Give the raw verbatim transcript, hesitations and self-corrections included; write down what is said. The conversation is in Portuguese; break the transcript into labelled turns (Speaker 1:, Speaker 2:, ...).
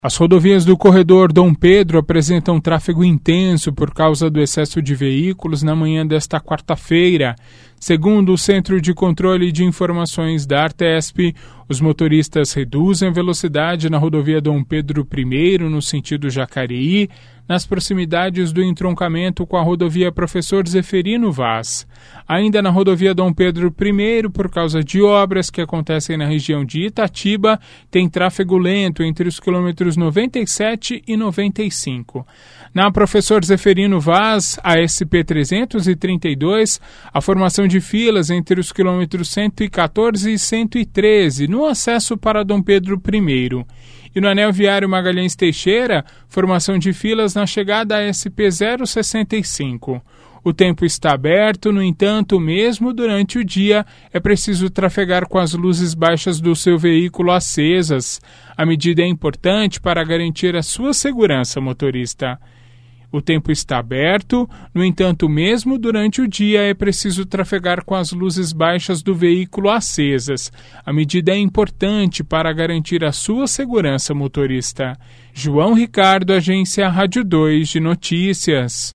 Speaker 1: As rodovias do corredor Dom Pedro apresentam tráfego intenso por causa do excesso de veículos na manhã desta quarta-feira. Segundo o Centro de Controle de Informações da Artesp, os motoristas reduzem a velocidade na rodovia Dom Pedro I, no sentido Jacareí, nas proximidades do entroncamento com a rodovia Professor Zeferino Vaz. Ainda na rodovia Dom Pedro I, por causa de obras que acontecem na região de Itatiba, tem tráfego lento entre os quilômetros noventa e sete e noventa e cinco. Na Professor Zeferino Vaz, a S P trezentos e trinta e dois, a formação de filas entre os quilômetros cento e quatorze e cento e treze, no acesso para Dom Pedro I. E no anel viário Magalhães Teixeira, formação de filas na chegada à S P zero sessenta e cinco. O tempo está aberto, no entanto, mesmo durante o dia, é preciso trafegar com as luzes baixas do seu veículo acesas. A medida é importante para garantir a sua segurança, motorista. O tempo está aberto, no entanto, mesmo durante o dia, é preciso trafegar com as luzes baixas do veículo acesas. A medida é importante para garantir a sua segurança, motorista. João Ricardo, Agência Rádio dois de Notícias.